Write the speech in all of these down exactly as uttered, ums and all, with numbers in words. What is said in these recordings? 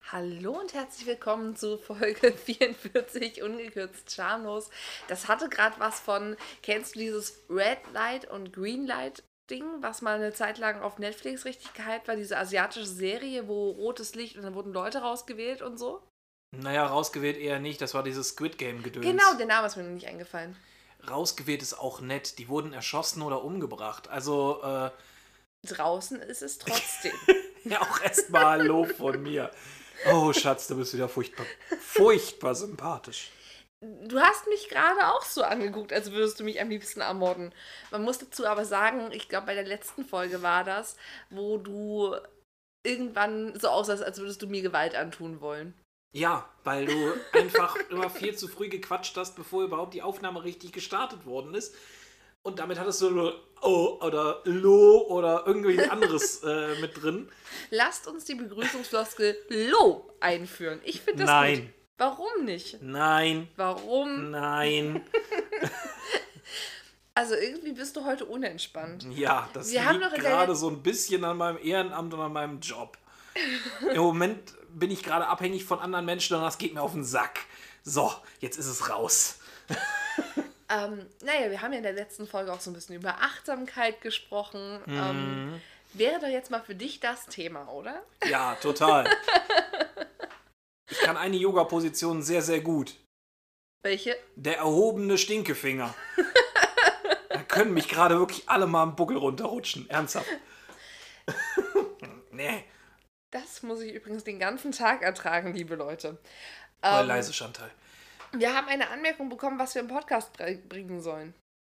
Hallo und herzlich willkommen zu Folge vierundvierzig, ungekürzt schamlos. Das hatte gerade was von, kennst du dieses Red Light und Green Light Ding, was mal eine Zeit lang auf Netflix richtig gehypt war, diese asiatische Serie, wo rotes Licht und dann wurden Leute rausgewählt und so? Naja, rausgewählt eher nicht, das war dieses Squid Game-Gedöns. Genau, der Name ist mir noch nicht eingefallen. Rausgewählt ist auch nett, die wurden erschossen oder umgebracht. Also, äh... Draußen ist es trotzdem. ja, auch erstmal Lob von mir. Oh, Schatz, du bist wieder furchtbar, furchtbar sympathisch. Du hast mich gerade auch so angeguckt, als würdest du mich am liebsten ermorden. Man muss dazu aber sagen, ich glaube, bei der letzten Folge war das, wo du irgendwann so aussahst, als würdest du mir Gewalt antun wollen. Ja, weil du einfach immer viel zu früh gequatscht hast, bevor überhaupt die Aufnahme richtig gestartet worden ist. Und damit hattest du nur Oh oder Lo oder irgendwie anderes äh, mit drin. Lasst uns die Begrüßungsfloskel Lo einführen. Ich finde das Nein. gut. Warum nicht? Nein. Warum? Nein. Also irgendwie bist du heute unentspannt. Ja, das Wir haben liegt doch in gerade der- so ein bisschen an meinem Ehrenamt und an meinem Job. Im Moment bin ich gerade abhängig von anderen Menschen und das geht mir auf den Sack. So, jetzt ist es raus. Ähm, naja, wir haben ja in der letzten Folge auch so ein bisschen über Achtsamkeit gesprochen. Mhm. Ähm, wäre doch jetzt mal für dich das Thema, oder? Ja, total. Ich kann eine Yoga-Position sehr, sehr gut. Welche? Der erhobene Stinkefinger. Da können mich gerade wirklich alle mal am Buckel runterrutschen. Ernsthaft. Nee. Das muss ich übrigens den ganzen Tag ertragen, liebe Leute. Aber Ähm, leise, Chantal. Wir haben eine Anmerkung bekommen, was wir im Podcast bre- bringen sollen.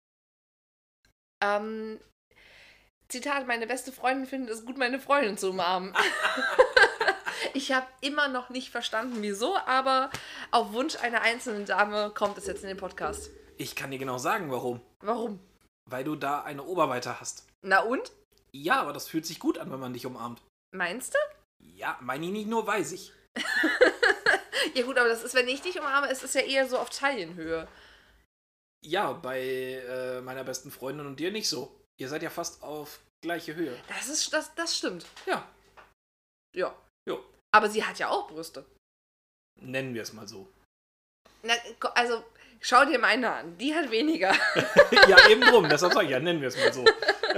Ähm, Zitat, meine beste Freundin findet es gut, meine Freundin zu umarmen. Ich habe immer noch nicht verstanden, wieso, aber auf Wunsch einer einzelnen Dame kommt es jetzt in den Podcast. Ich kann dir genau sagen, warum. Warum? Weil du da eine Oberweite hast. Na und? Ja, aber das fühlt sich gut an, wenn man dich umarmt. Meinst du? Ja, meine ich nicht nur, weiß ich. Ja gut, aber das ist, wenn ich dich umarme, ist es ja eher so auf Taillenhöhe. Ja, bei äh, meiner besten Freundin und dir nicht so. Ihr seid ja fast auf gleiche Höhe. Das ist, das, das stimmt. Ja, Ja. jo. Aber sie hat ja auch Brüste. Nennen wir es mal so. Na, ko- also, schau dir meine an. Die hat weniger. Ja, eben drum. Deshalb sage ich ja, nennen wir es mal so.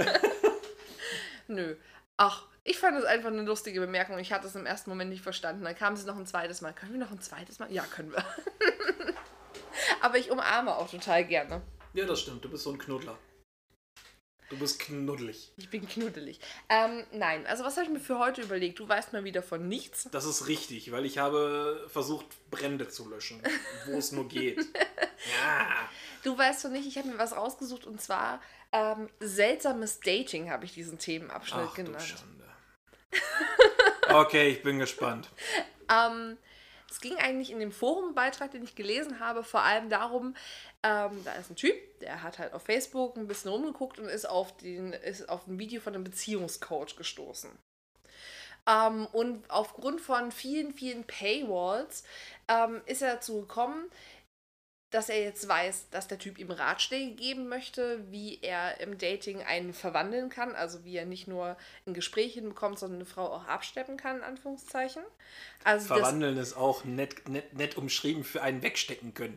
Nö. Ach, ich fand es einfach eine lustige Bemerkung. Ich hatte es im ersten Moment nicht verstanden. Dann kam sie noch ein zweites Mal. Können wir noch ein zweites Mal? Ja, können wir. Aber ich umarme auch total gerne. Ja, das stimmt. Du bist so ein Knuddler. Du bist knuddelig. Ich bin knuddelig. Ähm, nein, also was habe ich mir für heute überlegt? Du weißt mal wieder von nichts. Das ist richtig, weil ich habe versucht, Brände zu löschen, wo es nur geht. Ja. Du weißt von nicht, ich habe mir was rausgesucht und zwar ähm, seltsames Dating habe ich diesen Themenabschnitt Ach du genannt. Schande. Okay, ich bin gespannt. Ähm, es ging eigentlich in dem Forumbeitrag, den ich gelesen habe, vor allem darum, ähm, da ist ein Typ, der hat halt auf Facebook ein bisschen rumgeguckt und ist auf, den, ist auf ein Video von einem Beziehungscoach gestoßen. Ähm, und aufgrund von vielen, vielen Paywalls ähm, ist er dazu gekommen, dass er jetzt weiß, dass der Typ ihm Ratschläge geben möchte, wie er im Dating einen verwandeln kann, also wie er nicht nur ein Gespräch hinbekommt, sondern eine Frau auch absteppen kann, in Anführungszeichen. Also das, Verwandeln ist auch nett, nett, nett umschrieben für einen wegstecken können.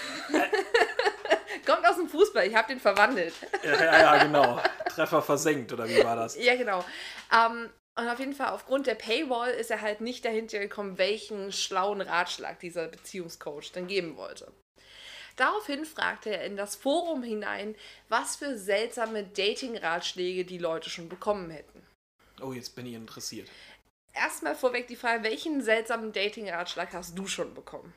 kommt aus dem Fußball, ich habe den verwandelt. Ja, ja, ja, genau. Treffer versenkt, oder wie war das? Ja, genau. Ähm, und auf jeden Fall, aufgrund der Paywall ist er halt nicht dahinter gekommen, welchen schlauen Ratschlag dieser Beziehungscoach dann geben wollte. Daraufhin fragte er in das Forum hinein, was für seltsame Dating-Ratschläge die Leute schon bekommen hätten. Oh, jetzt bin ich interessiert. Erstmal vorweg die Frage, welchen seltsamen Dating-Ratschlag hast du schon bekommen?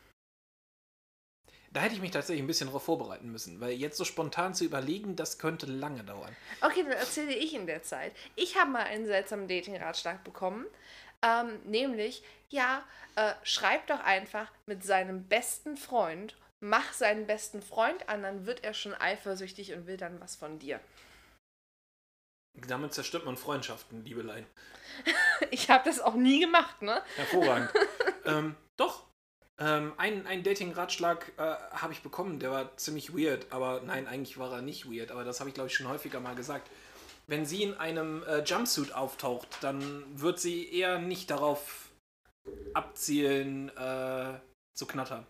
Da hätte ich mich tatsächlich ein bisschen darauf vorbereiten müssen, weil jetzt so spontan zu überlegen, das könnte lange dauern. Okay, dann erzähle ich in der Zeit. Ich habe mal einen seltsamen Dating-Ratschlag bekommen, ähm, nämlich, ja, äh, schreib doch einfach mit seinem besten Freund, mach seinen besten Freund an, dann wird er schon eifersüchtig und will dann was von dir. Damit zerstört man Freundschaften, Liebelein. Ich habe das auch nie gemacht, ne? Hervorragend. ähm, doch. Ähm, einen, einen Dating-Ratschlag äh, habe ich bekommen, der war ziemlich weird, aber nein, eigentlich war er nicht weird, aber das habe ich, glaube ich, schon häufiger mal gesagt. Wenn sie in einem äh, Jumpsuit auftaucht, dann wird sie eher nicht darauf abzielen, äh, zu knattern.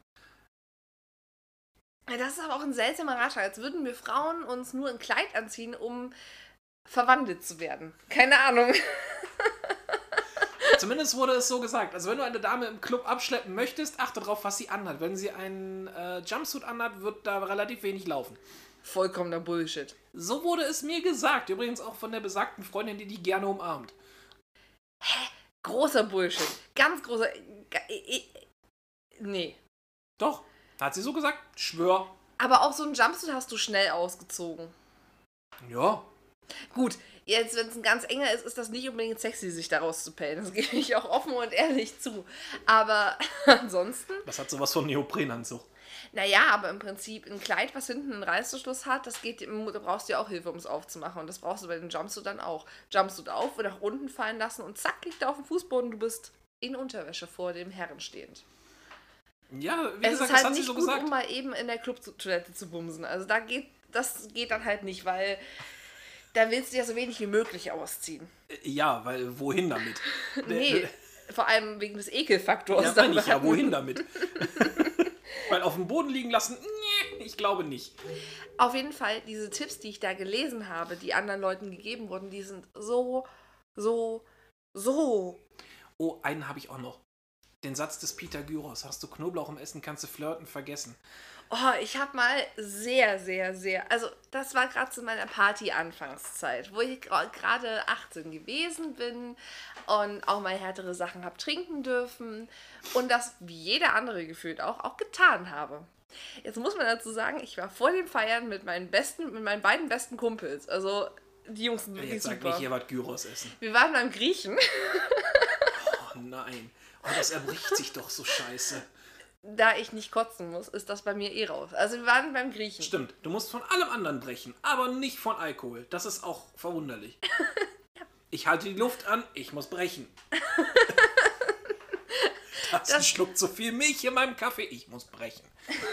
Ja, das ist aber auch ein seltsamer Ratschlag, als würden wir Frauen uns nur ein Kleid anziehen, um verwandelt zu werden. Keine Ahnung. Zumindest wurde es so gesagt. Also wenn du eine Dame im Club abschleppen möchtest, achte darauf, was sie anhat. Wenn sie einen äh, Jumpsuit anhat, wird da relativ wenig laufen. Vollkommener Bullshit. So wurde es mir gesagt. Übrigens auch von der besagten Freundin, die die gerne umarmt. Hä? Großer Bullshit. Ganz großer... Nee. Doch, hat sie so gesagt. Schwör. Aber auch so einen Jumpsuit hast du schnell ausgezogen. Ja. Gut, jetzt, wenn es ein ganz enger ist, ist das nicht unbedingt sexy, sich daraus zu pellen. Das gebe ich auch offen und ehrlich zu. Aber ansonsten... Das hat sowas von Neoprenanzug. Naja, aber im Prinzip ein Kleid, was hinten einen Reißverschluss hat, das geht, da brauchst du ja auch Hilfe, um es aufzumachen. Und das brauchst du bei dem Jumpsuit dann auch. Jumpsuit auf und nach unten fallen lassen und zack, liegt er auf dem Fußboden. Du bist in Unterwäsche vor dem Herren stehend. Ja, wie es gesagt, ist halt das hat nicht sie so gut, gesagt. um mal eben in der Clubtoilette zu bumsen. Also da geht, das geht dann halt nicht, weil da willst du ja so wenig wie möglich ausziehen. Ja, weil wohin damit? Nee, vor allem wegen des Ekelfaktors. Ja, meine ich ja, wohin damit? Weil auf dem Boden liegen lassen, nee, ich glaube nicht. Auf jeden Fall, diese Tipps, die ich da gelesen habe, die anderen Leuten gegeben wurden, die sind so, so, so. Oh, einen habe ich auch noch. Den Satz des Pythagoras. Hast du Knoblauch im Essen, kannst du flirten vergessen. Oh, ich habe mal sehr, sehr, sehr, also das war gerade zu meiner Party-Anfangszeit, wo ich gerade achtzehn gewesen bin und auch mal härtere Sachen habe trinken dürfen und das, wie jeder andere gefühlt auch, auch getan habe. Jetzt muss man dazu sagen, ich war vor dem Feiern mit meinen besten, mit meinen beiden besten Kumpels, also die Jungs sind wirklich Jetzt sag super. nicht, ihr wart Gyros essen. Wir waren beim Griechen. Oh nein. Oh, das erbricht sich doch so scheiße. Da ich nicht kotzen muss, ist das bei mir eh raus. Also wir waren beim Griechen. Stimmt, du musst von allem anderen brechen, aber nicht von Alkohol. Das ist auch verwunderlich. Ja. Ich halte die Luft an, ich muss brechen. Das ist ein Schluck zu viel Milch in meinem Kaffee, ich muss brechen.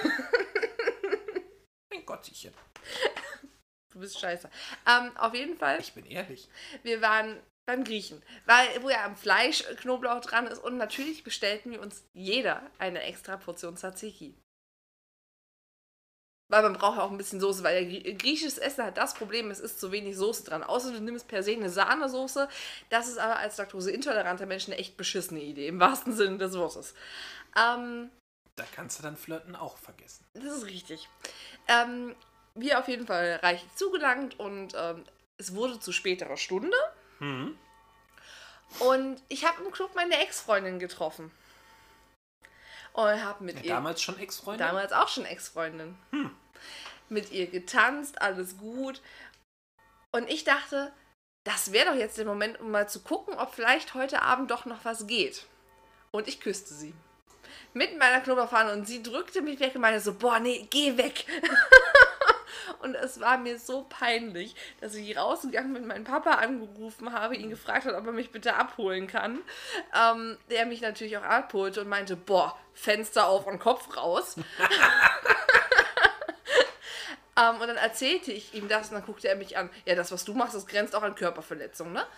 Mein Gottchen. Du bist scheiße. Ähm, auf jeden Fall. Ich bin ehrlich. Wir waren beim Griechen, weil, wo ja am Fleisch Knoblauch dran ist und natürlich bestellten wir uns jeder eine extra Portion Tzatziki. Weil man braucht ja auch ein bisschen Soße, weil der griechisches Essen hat das Problem, es ist zu wenig Soße dran. Außer du nimmst per se eine Sahnesoße. Das ist aber als laktoseintoleranter Mensch eine echt beschissene Idee, im wahrsten Sinne des Wortes. Ähm, da kannst du dann Flirten auch vergessen. Das ist richtig. Ähm, wir auf jeden Fall reichlich zugelangt und ähm, es wurde zu späterer Stunde. Mhm. Und ich habe im Club meine Ex-Freundin getroffen. Und habe mit ja, ihr... Damals schon Ex-Freundin? Damals auch schon Ex-Freundin. Hm. Mit ihr getanzt, alles gut. Und ich dachte, das wäre doch jetzt der Moment, um mal zu gucken, ob vielleicht heute Abend doch noch was geht. Und ich küsste sie. Mit meiner Knoblauchfahne und sie drückte mich weg und meinte so, boah, nee, geh weg. Und es war mir so peinlich, dass ich rausgegangen bin, meinen Papa angerufen habe, ihn gefragt hat, ob er mich bitte abholen kann. Ähm, der mich natürlich auch abholte und meinte, boah, Fenster auf und Kopf raus. ähm, und dann erzählte ich ihm das und dann guckte er mich an. Ja, das, was du machst, das grenzt auch an Körperverletzung, ne?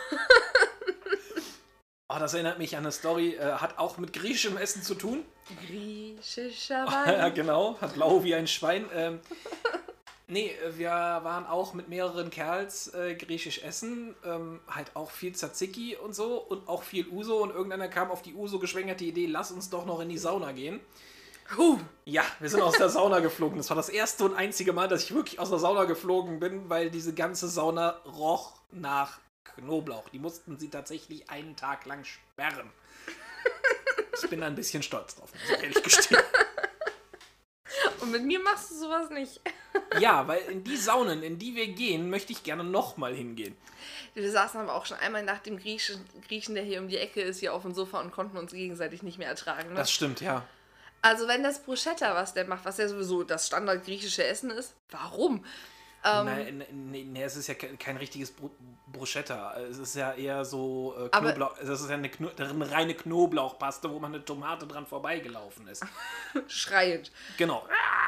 Oh, das erinnert mich an eine Story, äh, hat auch mit griechischem Essen zu tun. Griechischer Wein. Ja, genau, hat blau wie ein Schwein. Ähm, nee, wir waren auch mit mehreren Kerls äh, griechisch essen, ähm, halt auch viel Tzatziki und so und auch viel Uso und irgendeiner kam auf die Uso geschwängerte Idee, lass uns doch noch in die Sauna gehen. Huh. Ja, wir sind aus der Sauna geflogen. Das war das erste und einzige Mal, dass ich wirklich aus der Sauna geflogen bin, weil diese ganze Sauna roch nach Knoblauch. Die mussten sie tatsächlich einen Tag lang sperren. Ich bin da ein bisschen stolz drauf, muss ich ehrlich gestehen. Und mit mir machst du sowas nicht. Ja, weil in die Saunen, in die wir gehen, möchte ich gerne nochmal hingehen. Wir saßen aber auch schon einmal nach dem Griechen, Griechen, der hier um die Ecke ist, hier auf dem Sofa und konnten uns gegenseitig nicht mehr ertragen. Ne? Das stimmt, ja. Also wenn das Bruschetta, was der macht, was ja sowieso das Standard griechische Essen ist, warum? Ähm, Nein, nee, nee, es ist ja kein richtiges Br Bruschetta. Es ist ja eher so äh, Knoblauch. Das ist ja eine, Kno eine reine Knoblauchpaste, wo man eine Tomate dran vorbeigelaufen ist. Schreiend. Genau.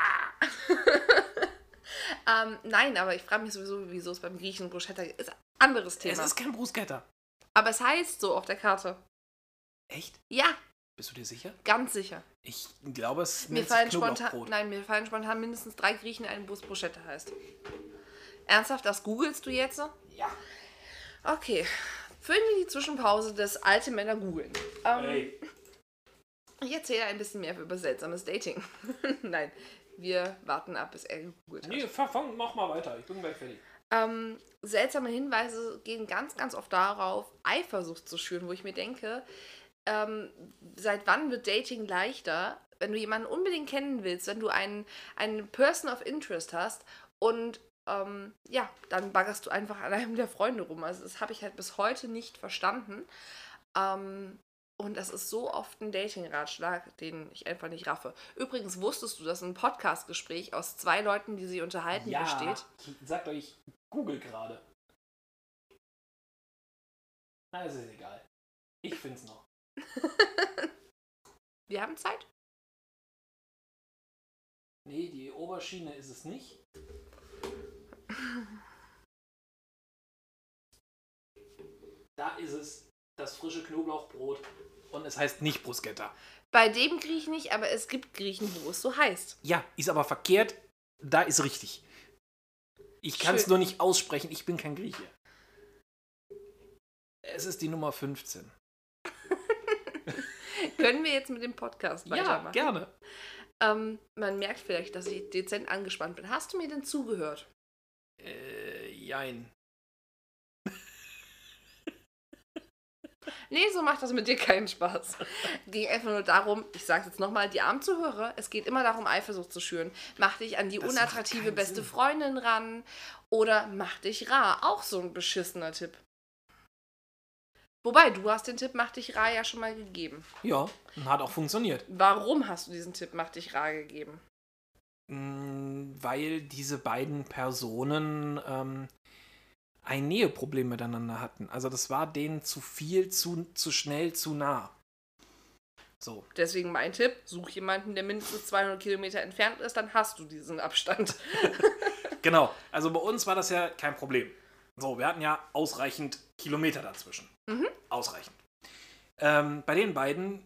ähm, nein, aber ich frage mich sowieso, wieso es beim Griechen Bruschetta ist. Ein anderes Thema. Es ist kein Bruschetta. Aber es heißt so auf der Karte. Echt? Ja, Bist du dir sicher? ganz sicher. Ich glaube, es Mir nennt fallen, sich spontan, Knoblauchbrot. nein, mir fallen spontan mindestens drei Griechen ein, wo es Bruschetta heißt. Ernsthaft, das googelst du jetzt? Ja. Okay. Füllen wir die Zwischenpause des alte Männer googeln. Ähm, Hey. Ich erzähle ein bisschen mehr über seltsames Dating. Nein, wir warten ab, bis er gegoogelt hat. Nee, fang, mach mal weiter. Ich bin gleich fertig. Ähm, seltsame Hinweise gehen ganz, ganz oft darauf, Eifersucht zu schüren, wo ich mir denke, ähm, seit wann wird Dating leichter, wenn du jemanden unbedingt kennen willst, wenn du einen, einen Person of Interest hast und ähm, ja, dann baggerst du einfach an einem der Freunde rum. Also das habe ich halt bis heute nicht verstanden. Ähm, und das ist so oft ein Dating-Ratschlag, den ich einfach nicht raffe. Übrigens, wusstest du, dass ein Podcast-Gespräch aus zwei Leuten, die sich unterhalten, Ja, besteht? ich sagt euch, ich google gerade. Na, es ist egal. Ich find's noch. Wir haben Zeit? Nee, die Oberschiene ist es nicht. Da ist es, das frische Knoblauchbrot. Und es heißt nicht Bruschetta. Bei dem Griechen nicht, aber es gibt Griechen, wo es so heißt. Ja, ist aber verkehrt. Da ist richtig. Ich kann es Schön. nur nicht aussprechen. Ich bin kein Grieche. Es ist die Nummer fünfzehn. Können wir jetzt mit dem Podcast Ja, weitermachen? gerne. Ähm, man merkt vielleicht, dass ich dezent angespannt bin. Hast du mir denn zugehört? Äh, jein. Nee, so macht das mit dir keinen Spaß. Ging einfach nur darum, ich sag's jetzt nochmal, die armen Zuhörer, es geht immer darum, Eifersucht zu schüren. Mach dich an die Das unattraktive macht keinen beste Sinn. Freundin ran oder mach dich rar. Auch so ein beschissener Tipp. Wobei, du hast den Tipp Mach dich rar ja schon mal gegeben. Ja, und hat auch funktioniert. Warum hast du diesen Tipp Mach dich rar gegeben? Mm, Weil diese beiden Personen ähm, ein Näheproblem miteinander hatten. Also das war denen zu viel, zu, zu schnell, zu nah. So. Deswegen mein Tipp, such jemanden, der mindestens zweihundert Kilometer entfernt ist, dann hast du diesen Abstand. Genau. Also bei uns war das ja kein Problem. So, wir hatten ja ausreichend Kilometer dazwischen. Mhm. Ausreichend. Ähm, bei den beiden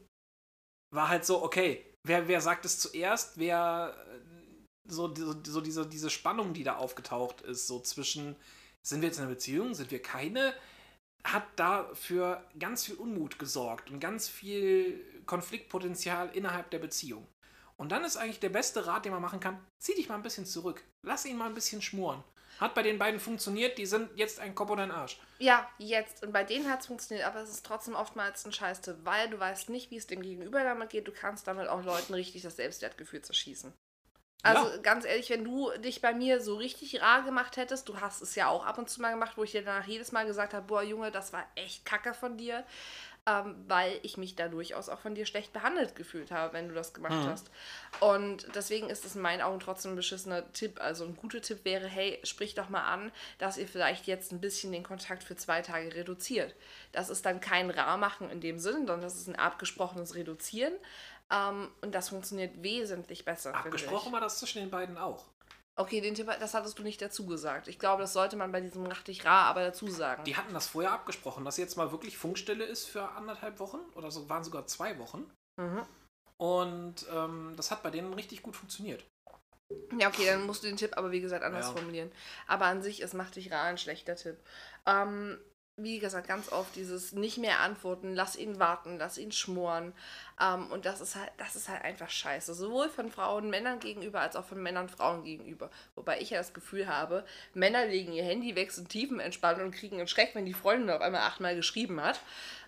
war halt so, okay, wer, wer sagt es zuerst, wer äh, so, so, so diese, diese Spannung, die da aufgetaucht ist, so zwischen, sind wir jetzt in einer Beziehung, sind wir keine, hat da für ganz viel Unmut gesorgt und ganz viel Konfliktpotenzial innerhalb der Beziehung. Und dann ist eigentlich der beste Rat, den man machen kann, zieh dich mal ein bisschen zurück. Lass ihn mal ein bisschen schmoren. Hat bei den beiden funktioniert, die sind jetzt ein Kopf oder ein Arsch. Ja, jetzt. Und bei denen hat es funktioniert, aber es ist trotzdem oftmals ein Scheißtipp, weil du weißt nicht, wie es dem Gegenüber damit geht. Du kannst damit auch Leuten richtig das Selbstwertgefühl zerschießen. Also Ja. ganz ehrlich, wenn du dich bei mir so richtig rar gemacht hättest, du hast es ja auch ab und zu mal gemacht, wo ich dir danach jedes Mal gesagt habe, boah Junge, das war echt kacke von dir, ähm, weil ich mich da durchaus auch von dir schlecht behandelt gefühlt habe, wenn du das gemacht Mhm. hast. Und deswegen ist es in meinen Augen trotzdem ein beschissener Tipp. Also ein guter Tipp wäre, hey, sprich doch mal an, dass ihr vielleicht jetzt ein bisschen den Kontakt für zwei Tage reduziert. Das ist dann kein Rar-Machen in dem Sinn, sondern das ist ein abgesprochenes Reduzieren. Ähm, und das funktioniert wesentlich besser, finde ich. Abgesprochen war das zwischen den beiden auch. Okay, den Tipp, das hattest du nicht dazu gesagt. Ich glaube, das sollte man bei diesem Mach dich rar aber dazu sagen. Die hatten das vorher abgesprochen, dass jetzt mal wirklich Funkstille ist für anderthalb Wochen oder so, waren sogar zwei Wochen. Mhm. Und ähm, das hat bei denen richtig gut funktioniert. Ja, okay, dann musst du den Tipp aber wie gesagt anders Ja. formulieren. Aber an sich ist Mach dich rar ein schlechter Tipp. Ähm, wie gesagt, ganz oft dieses nicht mehr antworten, lass ihn warten, lass ihn schmoren. Ähm, und das ist halt, das ist halt einfach scheiße. Sowohl von Frauen Männern gegenüber als auch von Männern Frauen gegenüber. Wobei ich ja das Gefühl habe, Männer legen ihr Handy weg, sind tiefenentspannt und kriegen einen Schreck, wenn die Freundin auf einmal achtmal geschrieben hat.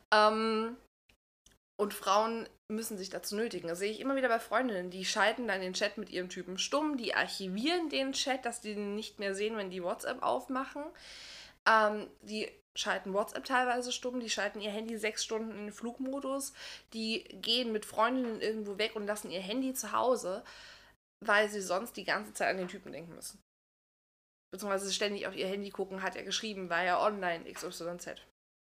Ähm, und Frauen müssen sich dazu nötigen. Das sehe ich immer wieder bei Freundinnen, die schalten dann den Chat mit ihrem Typen stumm, die archivieren den Chat, dass die den nicht mehr sehen, wenn die WhatsApp aufmachen. Ähm, die schalten WhatsApp teilweise stumm, die schalten ihr Handy sechs Stunden in den Flugmodus, die gehen mit Freundinnen irgendwo weg und lassen ihr Handy zu Hause, weil sie sonst die ganze Zeit an den Typen denken müssen. Beziehungsweise ständig auf ihr Handy gucken, hat er geschrieben, war er online, X Y Z.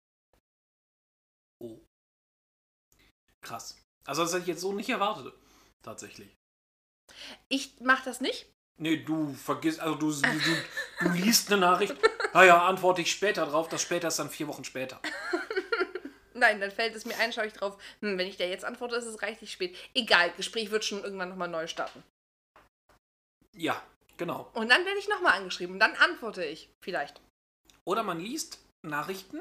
Oh. Krass. Also das hätte ich jetzt so nicht erwartet. Tatsächlich. Ich mache das nicht. Nee, du vergisst, also du, du, du, du liest eine Nachricht, naja, antworte ich später drauf, das später ist dann vier Wochen später. Nein, dann fällt es mir ein, schaue ich drauf, hm, wenn ich dir jetzt antworte, ist es reichlich spät. Egal, Gespräch wird schon irgendwann nochmal neu starten. Ja, genau. Und dann werde ich nochmal angeschrieben und dann antworte ich. Vielleicht. Oder man liest Nachrichten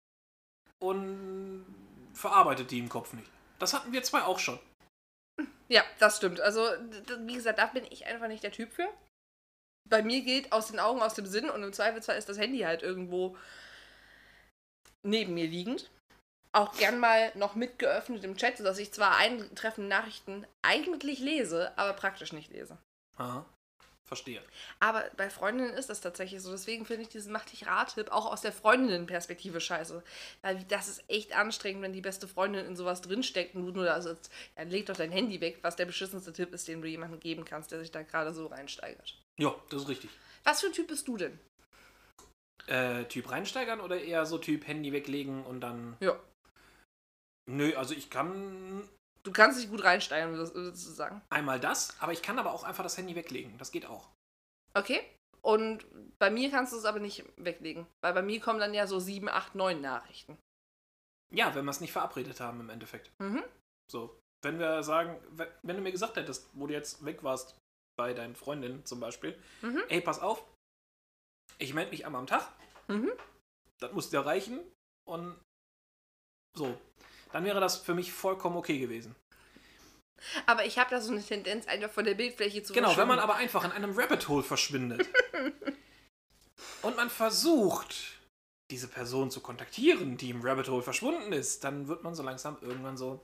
und verarbeitet die im Kopf nicht. Das hatten wir zwei auch schon. Ja, das stimmt. Also, wie gesagt, da bin ich einfach nicht der Typ für. Bei mir geht aus den Augen, aus dem Sinn und im Zweifelsfall ist das Handy halt irgendwo neben mir liegend. Auch gern mal noch mit geöffnet im Chat, sodass ich zwar eintreffende Nachrichten eigentlich lese, aber praktisch nicht lese. Aha, verstehe. Aber bei Freundinnen ist das tatsächlich so. Deswegen finde ich diesen Mach-dich-rat-Tipp auch aus der Freundinnenperspektive scheiße. Weil das ist echt anstrengend, wenn die beste Freundin in sowas drinsteckt und du nur da sitzt. Dann leg doch dein Handy weg, was der beschissenste Tipp ist, den du jemandem geben kannst, der sich da gerade so reinsteigert. Ja, das ist richtig. Was für ein Typ bist du denn? Äh, Typ reinsteigern oder eher so Typ Handy weglegen und dann... Ja. Nö, also ich kann Du kannst dich gut reinsteigern, würdest du sagen. einmal das, aber ich kann aber auch einfach das Handy weglegen. Das geht auch. Okay. Und bei mir kannst du es aber nicht weglegen. Weil bei mir kommen dann ja so sieben, acht, neun Nachrichten. Ja, wenn wir es nicht verabredet haben im Endeffekt. Mhm. So, wenn wir sagen, wenn, wenn du mir gesagt hättest, wo du jetzt weg warst, bei deinen Freundinnen zum Beispiel, Mhm. ey, pass auf, ich melde mich einmal am Tag, Mhm. das muss dir reichen und so. Dann wäre das für mich vollkommen okay gewesen. Aber ich habe da so eine Tendenz, einfach von der Bildfläche zu Genau, wenn verschwinden. man aber einfach in einem Rabbit Hole verschwindet und man versucht, diese Person zu kontaktieren, die im Rabbit Hole verschwunden ist, dann wird man so langsam irgendwann so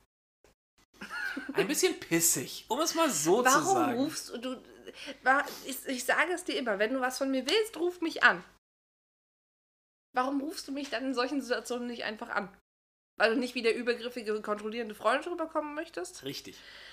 ein bisschen pissig, um es mal so Warum zu sagen. rufst du... du wa- ich, ich sage es dir immer, wenn du was von mir willst, ruf mich an. Warum rufst du mich dann in solchen Situationen nicht einfach an? Weil du nicht wie der übergriffige, kontrollierende Freund rüberkommen möchtest? Richtig.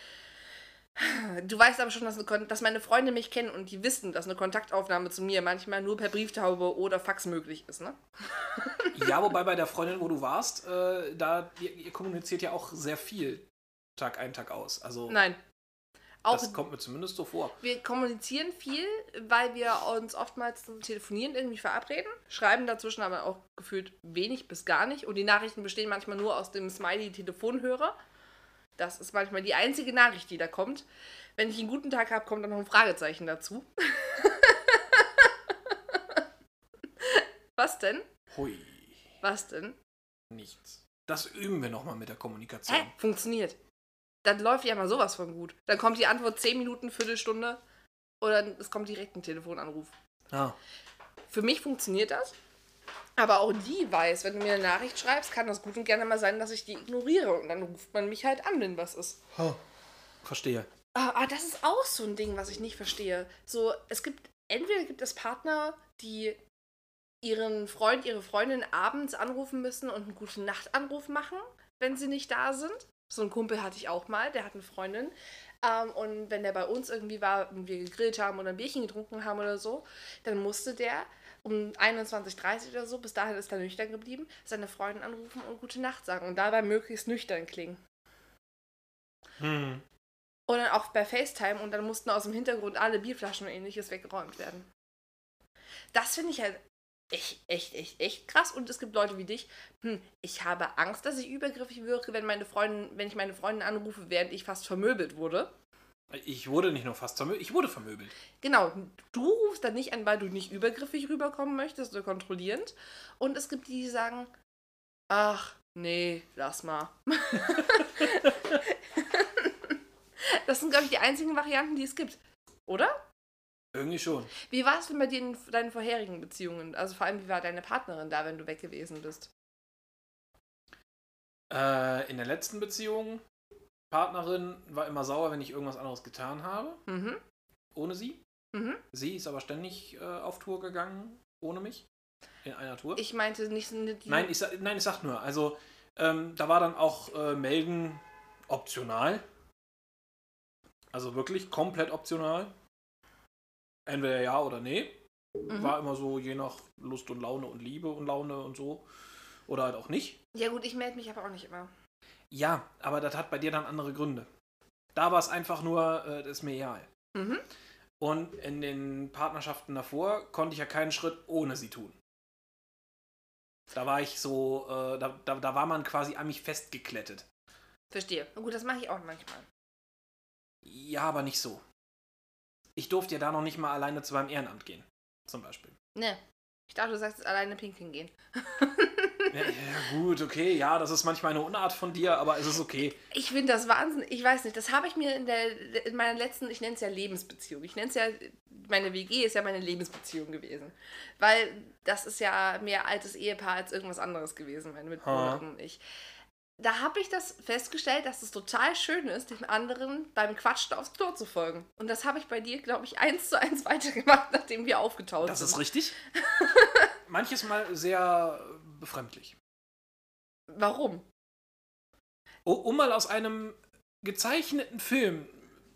Du weißt aber schon, dass, eine Kon- dass meine Freunde mich kennen und die wissen, dass eine Kontaktaufnahme zu mir manchmal nur per Brieftaube oder Fax möglich ist, ne? Ja, wobei bei der Freundin, wo du warst, äh, da ihr, ihr kommuniziert ja auch sehr viel Tag ein, Tag aus. Also Nein. Auch das kommt mir zumindest so vor. wir kommunizieren viel, weil wir uns oftmals zum Telefonieren irgendwie verabreden, schreiben dazwischen aber auch gefühlt wenig bis gar nicht und die Nachrichten bestehen manchmal nur aus dem Smiley-Telefonhörer. Das ist manchmal die einzige Nachricht, die da kommt. Wenn ich einen guten Tag habe, kommt dann noch ein Fragezeichen dazu. Was denn? Hui, Was denn? nichts. Das üben wir nochmal mit der Kommunikation. Hä? Funktioniert. Dann läuft ja mal sowas von gut. Dann kommt die Antwort zehn Minuten, Viertelstunde oder es kommt direkt ein Telefonanruf. Ah. Für mich funktioniert das. Aber auch die weiß, wenn du mir eine Nachricht schreibst, kann das gut und gerne mal sein, dass ich die ignoriere. Und dann ruft man mich halt an, wenn was ist. Oh. Verstehe. Ah, ah, das ist auch so ein Ding, was ich nicht verstehe. So, es gibt, entweder gibt es Partner, die ihren Freund, ihre Freundin abends anrufen müssen und einen guten Nachtanruf machen, wenn sie nicht da sind. So einen Kumpel hatte ich auch mal, der hat eine Freundin. Ähm, und wenn der bei uns irgendwie war und wir gegrillt haben oder ein Bierchen getrunken haben oder so, dann musste der um einundzwanzig Uhr dreißig oder so, bis dahin ist er nüchtern geblieben, seine Freundin anrufen und gute Nacht sagen und dabei möglichst nüchtern klingen. Hm. Und dann auch bei FaceTime und dann mussten aus dem Hintergrund alle Bierflaschen und ähnliches weggeräumt werden. Das finde ich halt echt, echt, echt, echt krass. Und es gibt Leute wie dich, hm, ich habe Angst, dass ich übergriffig wirke, wenn meine Freundin, wenn ich meine Freundin anrufe, während ich fast vermöbelt wurde. Ich wurde nicht nur fast vermöbelt, ich wurde vermöbelt. Genau, du rufst dann nicht an, weil du nicht übergriffig rüberkommen möchtest oder kontrollierend. Und es gibt die, die sagen, ach, nee, lass mal. Das sind, glaube ich, die einzigen Varianten, die es gibt. Oder? Irgendwie schon. Wie war es denn bei dir in deinen vorherigen Beziehungen? Also vor allem, wie war deine Partnerin da, wenn du weg gewesen bist? Äh, in der letzten Beziehung, Partnerin war immer sauer, wenn ich irgendwas anderes getan habe. Mhm. Ohne sie. Mhm. Sie ist aber ständig äh, auf Tour gegangen, ohne mich. In einer Tour. Ich meinte nicht so eine... Die Nein, ich, sa- nein, ich sag nur, also ähm, da war dann auch äh, Melden optional. Also wirklich komplett optional. Entweder ja oder nee. Mhm. War immer so je nach Lust und Laune und Liebe und Laune und so. Oder halt auch nicht. Ja gut, ich melde mich aber auch nicht immer. Ja, aber das hat bei dir dann andere Gründe. Da war es einfach nur, äh, das ist mir egal. Mhm. Und in den Partnerschaften davor konnte ich ja keinen Schritt ohne sie tun. Da war ich so, äh, da, da, da war man quasi an mich festgeklettet. Verstehe. Na gut, das mache ich auch manchmal. Ja, aber nicht so. Ich durfte ja da noch nicht mal alleine zu meinem Ehrenamt gehen, zum Beispiel. Ne. Ich dachte, du sagst jetzt alleine pinkeln gehen. Ja, ja, gut, okay, ja, das ist manchmal eine Unart von dir, aber es ist okay. Ich finde das Wahnsinn. Ich weiß nicht, das habe ich mir in, der, in meiner letzten, ich nenne es ja Lebensbeziehung. Ich nenne es ja, meine W G ist ja meine Lebensbeziehung gewesen. Weil das ist ja mehr altes Ehepaar als irgendwas anderes gewesen, meine Mitbewohnerin und ich. Da habe ich das festgestellt, dass es total schön ist, dem anderen beim Quatschen aufs Klo zu folgen. Und das habe ich bei dir, glaube ich, eins zu eins weitergemacht, nachdem wir aufgetaucht Das sind. ist richtig. Manches Mal sehr befremdlich. Warum? Oh, um mal aus einem gezeichneten Film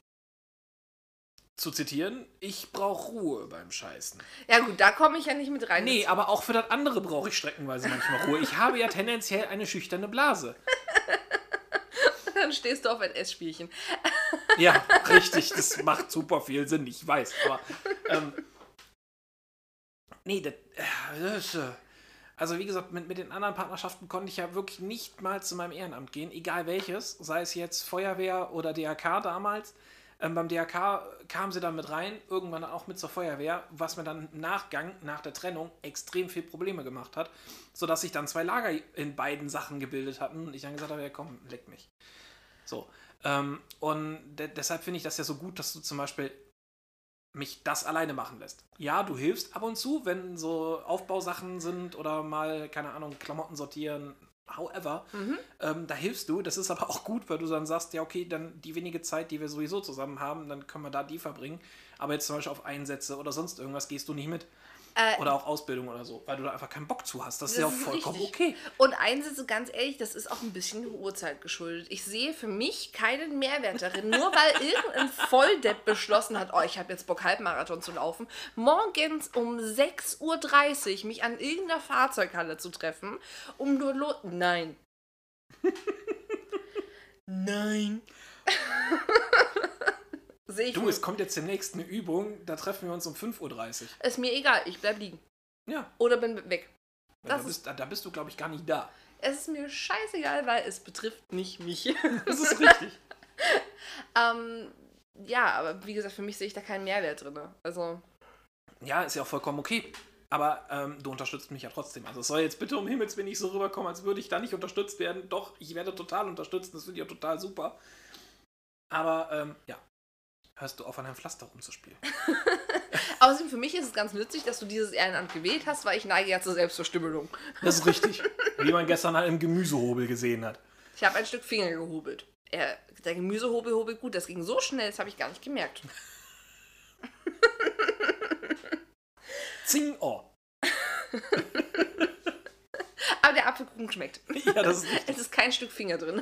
zu zitieren, ich brauche Ruhe beim Scheißen. Ja gut, da komme ich ja nicht mit rein. Nee, aber auch für das andere brauche ich streckenweise manchmal Ruhe. Ich habe ja tendenziell eine schüchterne Blase. Dann stehst du auf ein Essspielchen. Ja, richtig, das macht super viel Sinn, ich weiß, aber ähm, nee, das, das äh, also wie gesagt, mit, mit den anderen Partnerschaften konnte ich ja wirklich nicht mal zu meinem Ehrenamt gehen, egal welches, sei es jetzt Feuerwehr oder D R K damals. Ähm, beim D R K kamen sie dann mit rein, irgendwann auch mit zur Feuerwehr, was mir dann im Nachgang, nach der Trennung, extrem viel Probleme gemacht hat, sodass sich dann zwei Lager in beiden Sachen gebildet hatten und ich dann gesagt habe, ja komm, leck mich. So, ähm, und de- deshalb finde ich das ja so gut, dass du zum Beispiel mich das alleine machen lässt. Ja, du hilfst ab und zu, wenn so Aufbausachen sind oder mal, keine Ahnung, Klamotten sortieren, however, Mhm. ähm, da hilfst du. Das ist aber auch gut, weil du dann sagst, ja okay, dann die wenige Zeit, die wir sowieso zusammen haben, dann können wir da die verbringen. Aber jetzt zum Beispiel auf Einsätze oder sonst irgendwas gehst du nicht mit. Äh, Oder auch Ausbildung oder so, weil du da einfach keinen Bock zu hast. Das, Das ist ja auch ist vollkommen richtig. okay. Und Einsätze, ganz ehrlich, das ist auch ein bisschen der Uhrzeit geschuldet. Ich sehe für mich keinen Mehrwert darin, nur weil irgendein Volldepp beschlossen hat, oh, ich habe jetzt Bock, Halbmarathon zu laufen, morgens um sechs Uhr dreißig mich an irgendeiner Fahrzeughalle zu treffen, um nur lo... Nein. Nein. Sehe ich Du, für- es kommt jetzt demnächst eine Übung, da treffen wir uns um fünf Uhr dreißig. Ist mir egal, ich bleib liegen. Ja, Oder bin weg. da Das bist, da, da bist du, glaube ich, gar nicht da. Es ist mir scheißegal, weil es betrifft nicht mich. Das ist richtig. ähm, ja, aber wie gesagt, für mich sehe ich da keinen Mehrwert drin. Also, Ja, ist ja auch vollkommen okay. Aber ähm, du unterstützt mich ja trotzdem. Also es soll jetzt bitte um Himmels Willen nicht so rüberkommen, als würde ich da nicht unterstützt werden. Doch, ich werde total unterstützt. Das finde ich auch total super. Aber ähm, ja, hörst du auf, an einem Pflaster rumzuspielen. außerdem für mich ist es ganz nützlich, dass du dieses Ehrenamt gewählt hast, weil ich neige ja zur Selbstverstümmelung. Das ist richtig. Wie man gestern halt im Gemüsehobel gesehen hat. Ich habe ein Stück Finger gehobelt. Er, der Gemüsehobel hobelt gut, das ging so schnell, das habe ich gar nicht gemerkt. Zing, oh. Aber der Apfelkuchen schmeckt. Ja, das ist richtig. Es ist kein Stück Finger drin.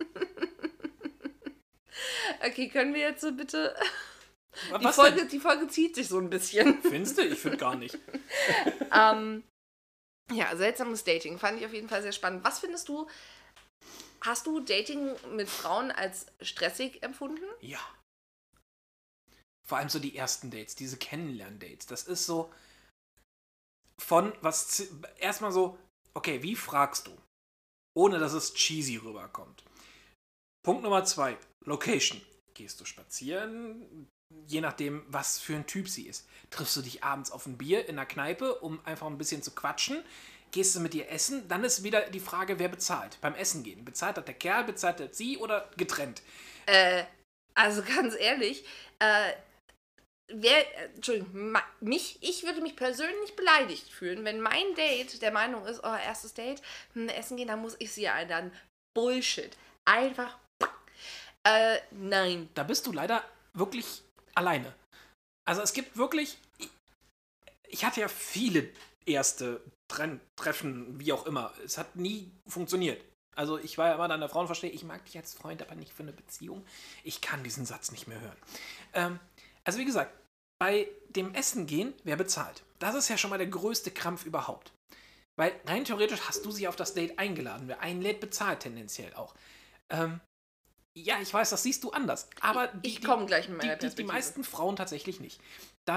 Okay, können wir jetzt so bitte... Die Was Folge, denn? die Folge zieht sich so ein bisschen. Findest du? Ich finde gar nicht. ähm, ja, seltsames Dating. Fand ich auf jeden Fall sehr spannend. Was findest du, hast du Dating mit Frauen als stressig empfunden? Ja. Vor allem so die ersten Dates, diese Kennenlern-Dates. Das ist so von was zi- erstmal so, okay, wie fragst du? Ohne dass es cheesy rüberkommt. Punkt Nummer zwei, Location. Gehst du spazieren? Je nachdem, was für ein Typ sie ist. Triffst du dich abends auf ein Bier in der Kneipe, um einfach ein bisschen zu quatschen? Gehst du mit ihr essen? Dann ist wieder die Frage, wer bezahlt. Beim Essen gehen. Bezahlt hat der Kerl, bezahlt hat sie oder getrennt? Äh, also ganz ehrlich, äh, wer, äh, Entschuldigung, ma, mich, ich würde mich persönlich beleidigt fühlen, wenn mein Date der Meinung ist, oh, erstes Date, hm, essen gehen, dann muss ich sie einladen. Bullshit. Einfach, äh, nein. Da bist du leider wirklich alleine. Also es gibt wirklich, ich, ich hatte ja viele erste Tren Treffen, wie auch immer. Es hat nie funktioniert. Also ich war ja immer dann der Frauenversteher, ich mag dich als Freund, aber nicht für eine Beziehung. Ich kann diesen Satz nicht mehr hören. Ähm, also wie gesagt, bei dem Essen gehen, wer bezahlt? Das ist ja schon mal der größte Krampf überhaupt. Weil rein theoretisch hast du sie auf das Date eingeladen. Wer einlädt, bezahlt tendenziell auch. Ähm, ja, ich weiß, das siehst du anders. Aber die, Ich komme gleich mit die, meiner die, die Perspektive. meisten Frauen tatsächlich nicht. Dann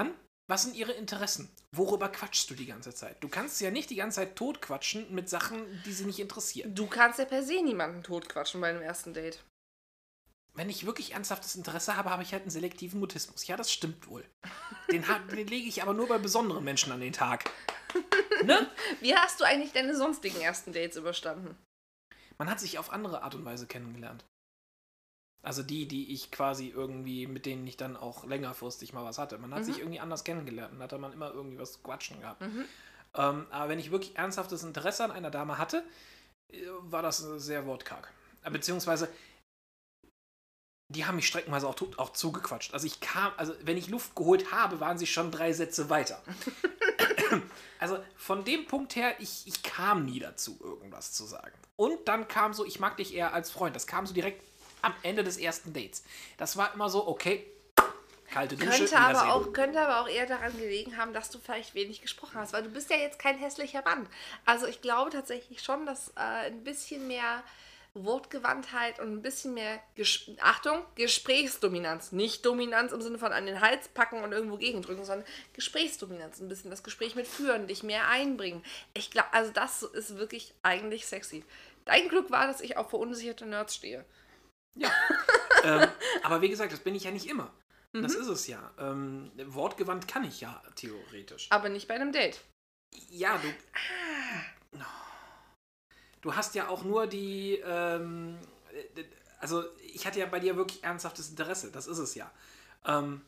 Was sind ihre Interessen? Worüber quatschst du die ganze Zeit? Du kannst ja nicht die ganze Zeit totquatschen mit Sachen, die sie nicht interessieren. Du kannst ja per se niemanden totquatschen bei einem ersten Date. Wenn ich wirklich ernsthaftes Interesse habe, habe ich halt einen selektiven Mutismus. Ja, das stimmt wohl. Den, den lege ich aber nur bei besonderen Menschen an den Tag. Ne? Wie hast du eigentlich deine sonstigen ersten Dates überstanden? Man hat sich auf andere Art und Weise kennengelernt. Also die, die ich quasi irgendwie, mit denen ich dann auch längerfristig mal was hatte. Man hat mhm. sich irgendwie anders kennengelernt und hatte man immer irgendwie was zu quatschen gehabt. Mhm. Ähm, aber wenn ich wirklich ernsthaftes Interesse an einer Dame hatte, war das sehr wortkarg. Beziehungsweise, die haben mich streckenweise auch, auch zugequatscht. Also ich kam, also wenn ich Luft geholt habe, waren sie schon drei Sätze weiter. Also von dem Punkt her, ich, ich kam nie dazu, irgendwas zu sagen. Und dann kam so, ich mag dich eher als Freund. Das kam so direkt am Ende des ersten Dates. Das war immer so, okay, kalte Dusche. Könnte aber, auch, könnte aber auch eher daran gelegen haben, dass du vielleicht wenig gesprochen hast, weil du bist ja jetzt kein hässlicher Mann. Also ich glaube tatsächlich schon, dass äh, ein bisschen mehr Wortgewandtheit und ein bisschen mehr, Ges- Achtung, Gesprächsdominanz. Nicht Dominanz im Sinne von an den Hals packen und irgendwo gegendrücken, sondern Gesprächsdominanz. Ein bisschen das Gespräch mitführen, dich mehr einbringen. Ich glaube, also das ist wirklich eigentlich sexy. Dein Glück war, dass ich auf verunsicherte Nerds stehe. Ja, ähm, aber wie gesagt, das bin ich ja nicht immer. Mhm. Das ist es ja. Ähm, wortgewandt kann ich ja theoretisch. Aber nicht bei einem Date. Ja, du... Ah. Du hast ja auch nur die... Ähm, also ich hatte ja bei dir wirklich ernsthaftes Interesse. Das ist es ja. Ähm,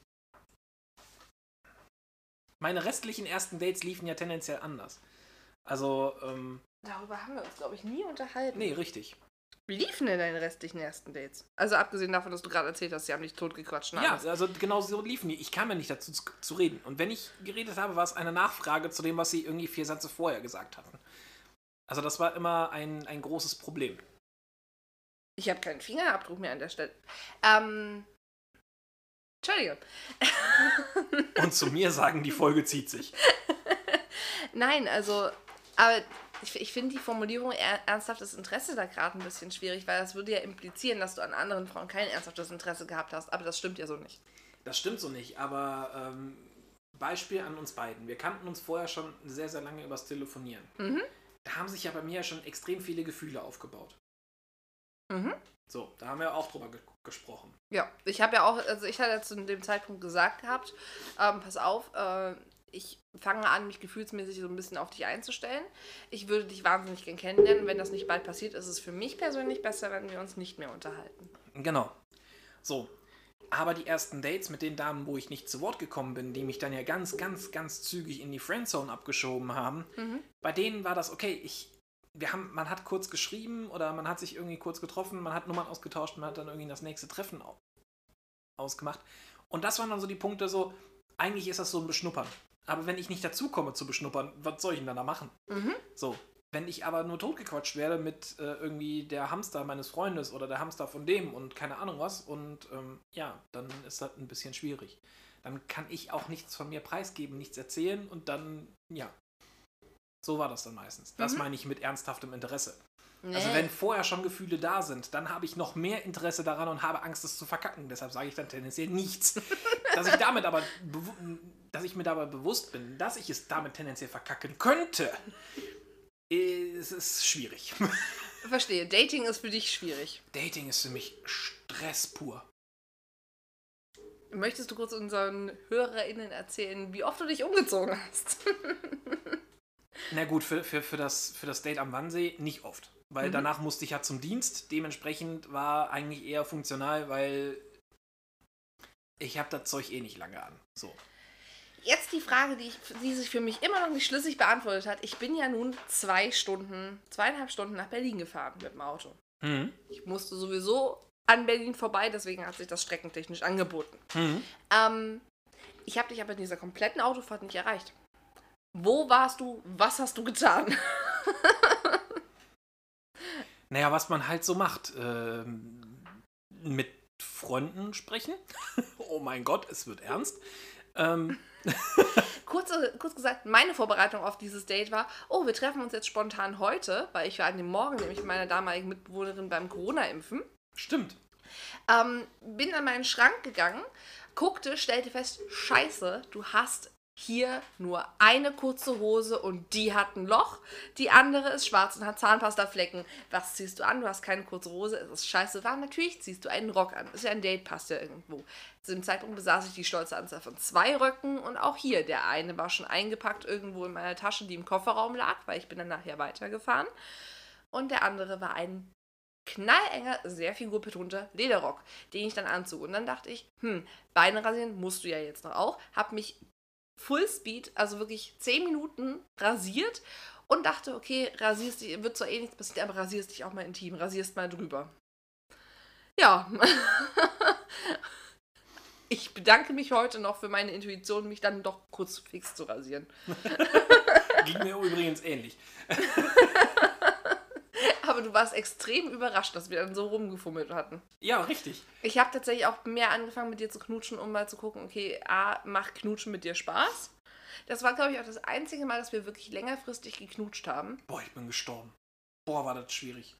meine restlichen ersten Dates liefen ja tendenziell anders. Also... Ähm, Darüber haben wir uns, glaube ich, nie unterhalten. Nee, richtig. Wie liefen denn deine restlichen ersten Dates? Also abgesehen davon, dass du gerade erzählt hast, sie haben dich totgequatscht. Ja, also genau so liefen die. Ich kam ja nicht dazu zu, zu reden. Und wenn ich geredet habe, war es eine Nachfrage zu dem, was sie irgendwie vier Sätze vorher gesagt hatten. Also das war immer ein, ein großes Problem. Ich habe keinen Fingerabdruck mehr an der Stelle. Ähm... Entschuldige. Und zu mir sagen, die Folge zieht sich. Nein, also... Aber... Ich, ich finde die Formulierung er, ernsthaftes Interesse da gerade ein bisschen schwierig, weil das würde ja implizieren, dass du an anderen Frauen kein ernsthaftes Interesse gehabt hast. Aber das stimmt ja so nicht. Das stimmt so nicht, aber ähm, Beispiel an uns beiden. Wir kannten uns vorher schon sehr, sehr lange übers Telefonieren. Mhm. Da haben sich ja bei mir ja schon extrem viele Gefühle aufgebaut. Mhm. So, da haben wir auch drüber ge- gesprochen. Ja, ich habe ja auch, also ich hatte zu dem Zeitpunkt gesagt gehabt, ähm, pass auf, äh, ich fange an, mich gefühlsmäßig so ein bisschen auf dich einzustellen. Ich würde dich wahnsinnig gern kennenlernen. Wenn das nicht bald passiert, ist es für mich persönlich besser, wenn wir uns nicht mehr unterhalten. Genau. So. Aber die ersten Dates mit den Damen, wo ich nicht zu Wort gekommen bin, die mich dann ja ganz, ganz, ganz zügig in die Friendzone abgeschoben haben, mhm. bei denen war das okay. Ich, wir haben, man hat kurz geschrieben oder man hat sich irgendwie kurz getroffen, man hat Nummern ausgetauscht, man hat dann irgendwie das nächste Treffen ausgemacht. Und das waren dann so die Punkte so, eigentlich ist das so ein Beschnuppern. Aber wenn ich nicht dazu komme zu beschnuppern, was soll ich denn dann da machen? Mhm. So, wenn ich aber nur totgequatscht werde mit äh, irgendwie der Hamster meines Freundes oder der Hamster von dem und keine Ahnung was und ähm, ja, dann ist das ein bisschen schwierig. Dann kann ich auch nichts von mir preisgeben, nichts erzählen und dann, ja, so war das dann meistens. Das mhm. meine ich mit ernsthaftem Interesse. Nee. Also wenn vorher schon Gefühle da sind, dann habe ich noch mehr Interesse daran und habe Angst, es zu verkacken. Deshalb sage ich dann tendenziell nichts. dass ich damit aber, dass ich mir dabei bewusst bin, dass ich es damit tendenziell verkacken könnte, ist es schwierig. Verstehe. Dating ist für dich schwierig. Dating ist für mich Stress pur. Möchtest du kurz unseren HörerInnen erzählen, wie oft du dich umgezogen hast? Na gut, für, für, für, das, für das Date am Wannsee nicht oft. Weil mhm. danach musste ich ja zum Dienst. Dementsprechend war eigentlich eher funktional, weil ich habe das Zeug eh nicht lange an. So. Jetzt die Frage, die, ich, die sich für mich immer noch nicht schlüssig beantwortet hat. Ich bin ja nun zwei Stunden, zweieinhalb Stunden nach Berlin gefahren mit dem Auto. Mhm. Ich musste sowieso an Berlin vorbei, deswegen hat sich das streckentechnisch angeboten. Mhm. Ähm, ich habe dich aber in dieser kompletten Autofahrt nicht erreicht. Wo warst du? Was hast du getan? Naja, was man halt so macht. Ähm, mit Freunden sprechen. Oh mein Gott, es wird ernst. Ähm. kurz, kurz gesagt, meine Vorbereitung auf dieses Date war, oh, wir treffen uns jetzt spontan heute, weil ich war an dem Morgen nämlich mit meiner damaligen Mitbewohnerin beim Corona-Impfen. Stimmt. Ähm, bin an meinen Schrank gegangen, guckte, stellte fest, scheiße, du hast hier nur eine kurze Hose und die hat ein Loch. Die andere ist schwarz und hat Zahnpastaflecken. Was ziehst du an? Du hast keine kurze Hose, es ist scheiße warm. Natürlich ziehst du einen Rock an. Ist ja ein Date, passt ja irgendwo. Zu dem Zeitpunkt besaß ich die stolze Anzahl von zwei Röcken und auch hier, der eine war schon eingepackt irgendwo in meiner Tasche, die im Kofferraum lag, weil ich bin dann nachher weitergefahren. Und der andere war ein knallenger, sehr figurbetonter Lederrock, den ich dann anzog. Und dann dachte ich, hm, Beine rasieren musst du ja jetzt noch auch. Hab mich Full Speed, also wirklich zehn Minuten rasiert und dachte, okay, rasierst dich, wird zwar eh nichts passieren, aber rasierst dich auch mal intim, rasierst mal drüber. Ja. Ich bedanke mich heute noch für meine Intuition, mich dann doch kurz fix zu rasieren. Ging mir übrigens ähnlich. Aber du warst extrem überrascht, dass wir dann so rumgefummelt hatten. Ja, richtig. Ich habe tatsächlich auch mehr angefangen, mit dir zu knutschen, um mal zu gucken, okay, A, macht Knutschen mit dir Spaß? Das war, glaube ich, auch das einzige Mal, dass wir wirklich längerfristig geknutscht haben. Boah, ich bin gestorben. Boah, war das schwierig.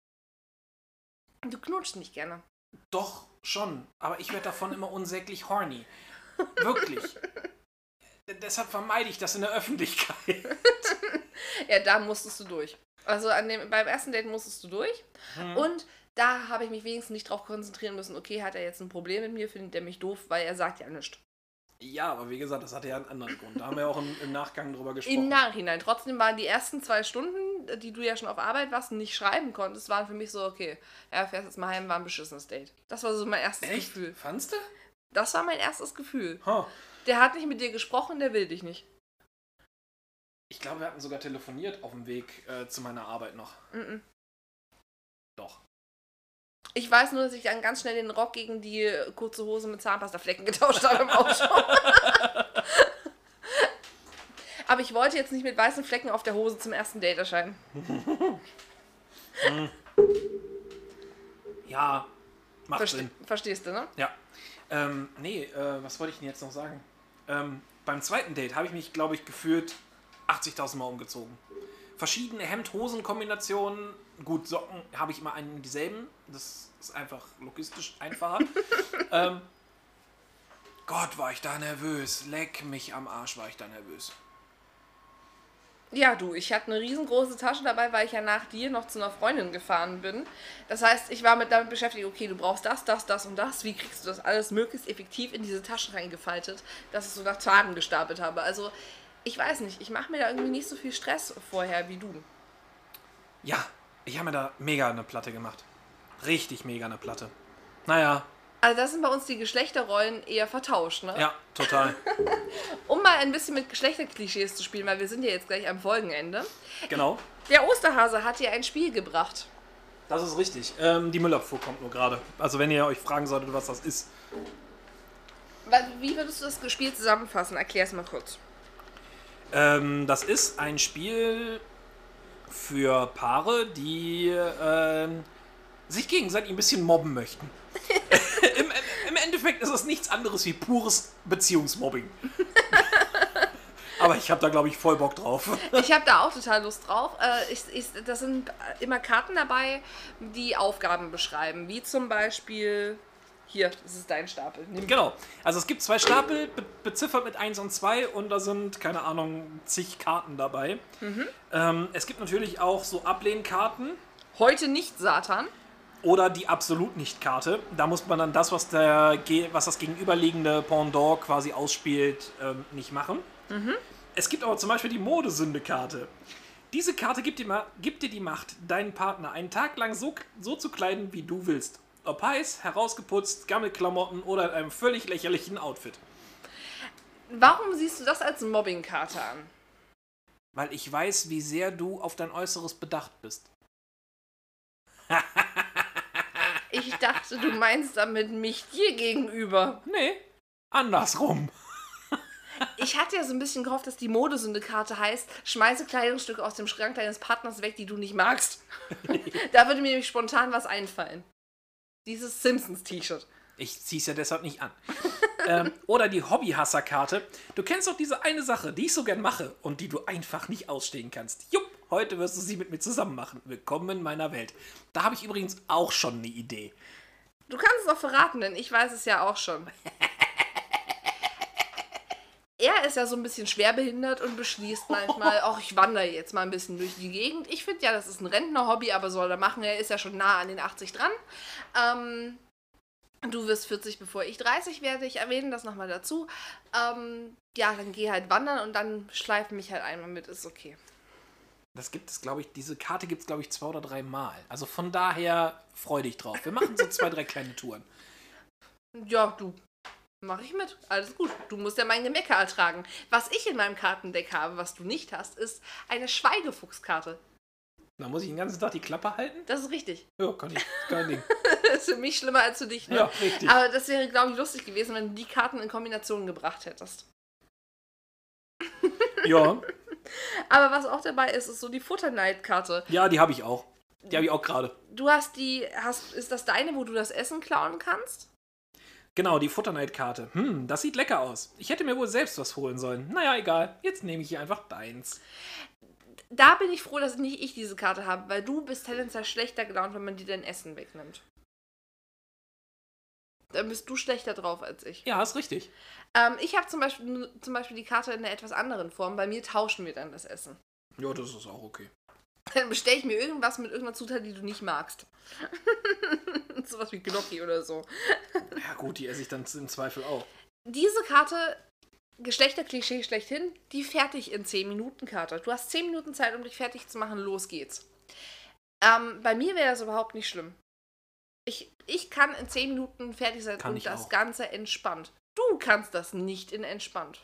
Du knutschst nicht gerne. Doch, schon. Aber ich werde davon immer unsäglich horny. Wirklich. D- deshalb vermeide ich das in der Öffentlichkeit. Ja, da musstest du durch. Also an dem, beim ersten Date musstest du durch. Hm. Und da habe ich mich wenigstens nicht drauf konzentrieren müssen, okay, hat er jetzt ein Problem mit mir, findet er mich doof, weil er sagt ja nichts. Ja, aber wie gesagt, das hatte ja einen anderen Grund. Da haben wir auch im, im Nachgang drüber gesprochen. Im Nachhinein. Trotzdem waren die ersten zwei Stunden, die du ja schon auf Arbeit warst und nicht schreiben konntest, waren für mich so, okay, ja, fährst jetzt mal heim, war ein beschissenes Date. Das war so mein erstes Echt? Gefühl. Fandst du? Das war mein erstes Gefühl. Huh. Der hat nicht mit dir gesprochen, der will dich nicht. Ich glaube, wir hatten sogar telefoniert auf dem Weg äh, zu meiner Arbeit noch. Mm-mm. Doch. Ich weiß nur, dass ich dann ganz schnell den Rock gegen die kurze Hose mit Zahnpastaflecken getauscht habe im Auto. Aber ich wollte jetzt nicht mit weißen Flecken auf der Hose zum ersten Date erscheinen. Ja, macht Verste- Sinn. Verstehst du, ne? Ja. Ähm, nee, äh, was wollte ich denn jetzt noch sagen? Ähm, beim zweiten Date habe ich mich, glaube ich, gefühlt achtzigtausend Mal umgezogen. Verschiedene Hemd-Hosen-Kombinationen. Gut, Socken habe ich immer einen dieselben. Das ist einfach logistisch einfacher. ähm, Gott, war ich da nervös. Leck mich am Arsch, war ich da nervös. Ja, du, ich hatte eine riesengroße Tasche dabei, weil ich ja nach dir noch zu einer Freundin gefahren bin. Das heißt, ich war mit damit beschäftigt, okay, du brauchst das, das, das und das. Wie kriegst du das alles möglichst effektiv in diese Taschen reingefaltet, dass ich so nach Tagen gestapelt habe? Also, ich weiß nicht, ich mache mir da irgendwie nicht so viel Stress vorher wie du. Ja, ich habe mir da mega eine Platte gemacht. Richtig mega eine Platte. Naja. Also da sind bei uns die Geschlechterrollen eher vertauscht, ne? Ja, total. Um mal ein bisschen mit Geschlechterklischees zu spielen, weil wir sind ja jetzt gleich am Folgenende. Genau. Der Osterhase hat dir ein Spiel gebracht. Das ist richtig. Ähm, die Müllabfuhr kommt nur gerade. Also wenn ihr euch fragen solltet, was das ist. Wie würdest du das Spiel zusammenfassen? Erklär es mal kurz. Ähm, das ist ein Spiel für Paare, die ähm, sich gegenseitig ein bisschen mobben möchten. Im, Im Endeffekt ist es nichts anderes wie pures Beziehungsmobbing. Aber ich habe da, glaube ich, voll Bock drauf. Ich habe da auch total Lust drauf. Äh, ich, ich, das sind immer Karten dabei, die Aufgaben beschreiben. Wie zum Beispiel... Hier, das ist dein Stapel. Nimm. Genau. Also es gibt zwei Stapel, be beziffert mit eins und zwei und da sind, keine Ahnung, zig Karten dabei. Mhm. Ähm, es gibt natürlich auch so Ablehnkarten. Heute nicht Satan. Oder die Absolut-Nicht-Karte. Da muss man dann das, was, der, was das gegenüberliegende Pendant quasi ausspielt, ähm, nicht machen. Mhm. Es gibt aber zum Beispiel die Modesünde-Karte. Diese Karte gibt dir, gibt dir die Macht, deinen Partner einen Tag lang so, so zu kleiden, wie du willst. Ob heiß, herausgeputzt, Gammelklamotten oder in einem völlig lächerlichen Outfit. Warum siehst du das als Mobbing-Karte an? Weil ich weiß, wie sehr du auf dein Äußeres bedacht bist. Ich dachte, du meinst damit mich dir gegenüber. Nee, andersrum. Ich hatte ja so ein bisschen gehofft, dass die Modesünde-Karte heißt, schmeiße Kleidungsstücke aus dem Schrank deines Partners weg, die du nicht magst. Da würde mir nämlich spontan was einfallen. Dieses Simpsons-T-Shirt. Ich zieh's ja deshalb nicht an. ähm, oder die Hobbyhasser-Karte. Du kennst doch diese eine Sache, die ich so gern mache und die du einfach nicht ausstehen kannst. Jupp, heute wirst du sie mit mir zusammen machen. Willkommen in meiner Welt. Da habe ich übrigens auch schon eine Idee. Du kannst es auch verraten, denn ich weiß es ja auch schon. Er der ist ja so ein bisschen schwerbehindert und beschließt manchmal, ach, ich wandere jetzt mal ein bisschen durch die Gegend. Ich finde ja, das ist ein Rentner-Hobby, aber soll er machen, er ist ja schon nah an den achtzig dran. Ähm, du wirst vierzig, bevor ich dreißig werde, ich erwähne das nochmal dazu. Ähm, ja, dann geh halt wandern und dann schleife mich halt einmal mit, ist okay. Das gibt es, glaube ich, diese Karte gibt es, glaube ich, zwei oder drei Mal. Also von daher freu dich drauf. Wir machen so zwei, drei kleine Touren. Ja, du, mach ich mit. Alles gut. Du musst ja mein Gemecker ertragen. Was ich in meinem Kartendeck habe, was du nicht hast, ist eine Schweigefuchskarte. Da muss ich den ganzen Tag die Klappe halten? Das ist richtig. Ja, kann ich. Kein Ding. Das ist für mich schlimmer als für dich, ne? Ja, richtig. Aber das wäre, glaube ich, lustig gewesen, wenn du die Karten in Kombination gebracht hättest. Ja. Aber was auch dabei ist, ist so die Futterneid-Karte. Ja, die habe ich auch. Die habe ich auch gerade. Du hast die, hast, ist das deine, wo du das Essen klauen kannst? Genau, die Futterneid-Karte. Hm, das sieht lecker aus. Ich hätte mir wohl selbst was holen sollen. Naja, egal. Jetzt nehme ich hier einfach deins. Da bin ich froh, dass nicht ich diese Karte habe, weil du bist tendenziell schlechter gelaunt, wenn man dir dein Essen wegnimmt. Dann bist du schlechter drauf als ich. Ja, ist richtig. Ähm, ich habe zum Beispiel, zum Beispiel die Karte in einer etwas anderen Form. Bei mir tauschen wir dann das Essen. Ja, das ist auch okay. Dann bestelle ich mir irgendwas mit irgendeiner Zutat, die du nicht magst. Sowas wie Gnocchi oder so. Ja gut, die esse ich dann im Zweifel auch. Diese Karte, Geschlechterklischee schlechthin, die fertig in zehn Minuten Karte. Du hast zehn Minuten Zeit, um dich fertig zu machen. Los geht's. Ähm, bei mir wäre das überhaupt nicht schlimm. Ich, ich kann in zehn Minuten fertig sein kann und das auch. Ganze entspannt. Du kannst das nicht in entspannt.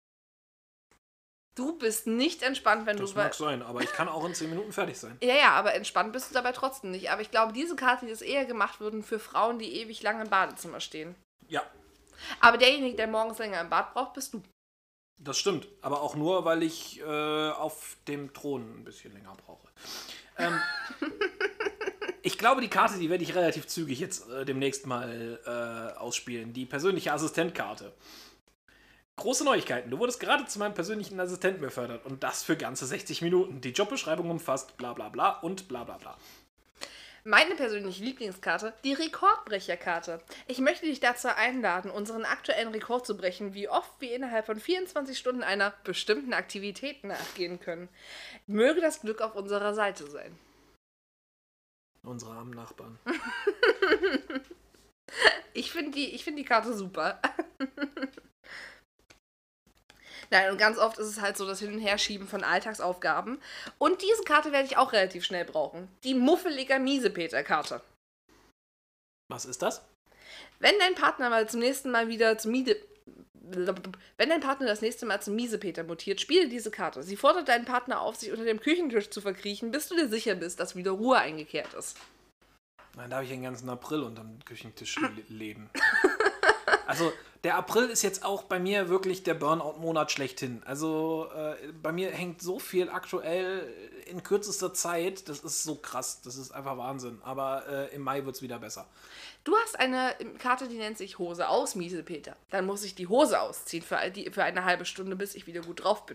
Du bist nicht entspannt, wenn das du... Das mag sein, aber ich kann auch in zehn Minuten fertig sein. Ja, ja, aber entspannt bist du dabei trotzdem nicht. Aber ich glaube, diese Karte die ist eher gemacht würden für Frauen, die ewig lange im Badezimmer stehen. Ja. Aber derjenige, der morgens länger im Bad braucht, bist du. Das stimmt, aber auch nur, weil ich äh, auf dem Thron ein bisschen länger brauche. Ähm, ich glaube, die Karte, die werde ich relativ zügig jetzt äh, demnächst mal äh, ausspielen. Die persönliche Assistentkarte. Große Neuigkeiten. Du wurdest gerade zu meinem persönlichen Assistenten befördert und das für ganze sechzig Minuten. Die Jobbeschreibung umfasst bla bla bla und bla bla bla. Meine persönliche Lieblingskarte, die Rekordbrecherkarte. Ich möchte dich dazu einladen, unseren aktuellen Rekord zu brechen, wie oft wir innerhalb von vierundzwanzig Stunden einer bestimmten Aktivität nachgehen können. Möge das Glück auf unserer Seite sein. Unsere armen Nachbarn. Ich finde die, ich find die Karte super. Nein, und ganz oft ist es halt so das Hin- und Herschieben von Alltagsaufgaben. Und diese Karte werde ich auch relativ schnell brauchen. Die muffeliger Miesepeter-Karte. Was ist das? Wenn dein Partner mal zum nächsten Mal wieder zum Miede... Wenn dein Partner das nächste Mal zum Miesepeter mutiert, spiele diese Karte. Sie fordert deinen Partner auf, sich unter dem Küchentisch zu verkriechen, bis du dir sicher bist, dass wieder Ruhe eingekehrt ist. Dann darf ich den ganzen April unterm Küchentisch le- leben. Also, der April ist jetzt auch bei mir wirklich der Burnout-Monat schlechthin. Also, äh, bei mir hängt so viel aktuell in kürzester Zeit. Das ist so krass. Das ist einfach Wahnsinn. Aber äh, im Mai wird es wieder besser. Du hast eine Karte, die nennt sich Hose aus, Miesepeter. Dann muss ich die Hose ausziehen für, die, für eine halbe Stunde, bis ich wieder gut drauf bin.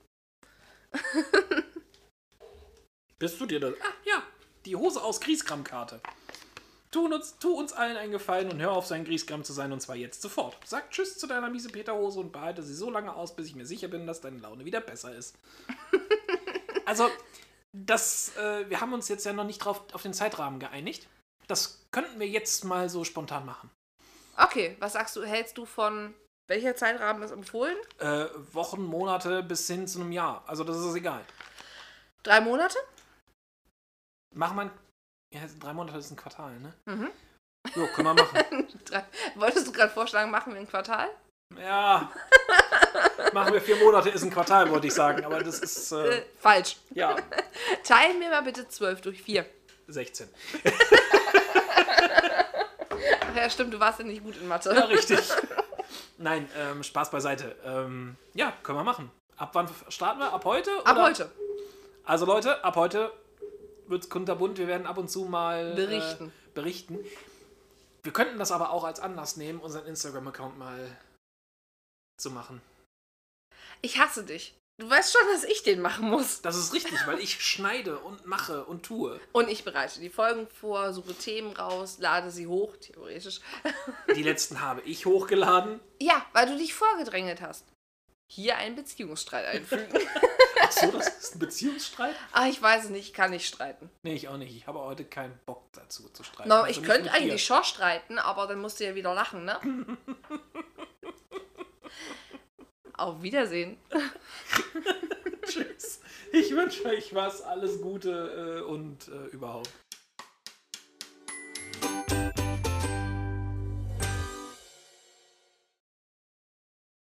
Bist du dir das? Ah, ja. Die Hose aus Griesgram-Karte. Tu uns, tu uns allen einen Gefallen und hör auf, sein Griesgram zu sein, und zwar jetzt sofort. Sag Tschüss zu deiner Miesepeter-Hose und behalte sie so lange aus, bis ich mir sicher bin, dass deine Laune wieder besser ist. Also, das, äh, wir haben uns jetzt ja noch nicht drauf auf den Zeitrahmen geeinigt. Das könnten wir jetzt mal so spontan machen. Okay, was sagst du, hältst du von... Welcher Zeitrahmen ist empfohlen? Äh, Wochen, Monate bis hin zu einem Jahr. Also, das ist egal. Drei Monate? Mach mal... Ja, drei Monate ist ein Quartal, ne? Mhm. Jo, können wir machen. Drei, wolltest du gerade vorschlagen, machen wir ein Quartal? Ja. Machen wir vier Monate, ist ein Quartal, wollte ich sagen. Aber das ist... Äh, Äh, falsch. ja. Teilen wir mal bitte zwölf durch vier. sechzehn. Ach ja, stimmt, du warst ja nicht gut in Mathe. Ja, richtig. Nein, ähm, Spaß beiseite. Ähm, ja, können wir machen. Ab wann starten wir? Ab heute? Ab oder? heute. Also Leute, ab heute wird's kunterbunt. Wir werden ab und zu mal Berichten. Äh, berichten. Wir könnten das aber auch als Anlass nehmen, unseren Instagram-Account mal zu machen. Ich hasse dich. Du weißt schon, dass ich den machen muss. Das ist richtig, weil ich schneide und mache und tue. Und ich bereite die Folgen vor, suche Themen raus, lade sie hoch, theoretisch. Die letzten habe ich hochgeladen. Ja, weil du dich vorgedrängelt hast. hier einen Beziehungsstreit einfügen. Ach so, das ist ein Beziehungsstreit? Ah, ich weiß es nicht, ich kann nicht streiten. Nee, ich auch nicht. Ich habe heute keinen Bock dazu zu streiten. No, Also ich nicht könnte mit dir. eigentlich schon streiten, aber dann musst du ja wieder lachen, ne? Auf Wiedersehen. Tschüss. Ich wünsche euch was, alles Gute äh, und äh, überhaupt.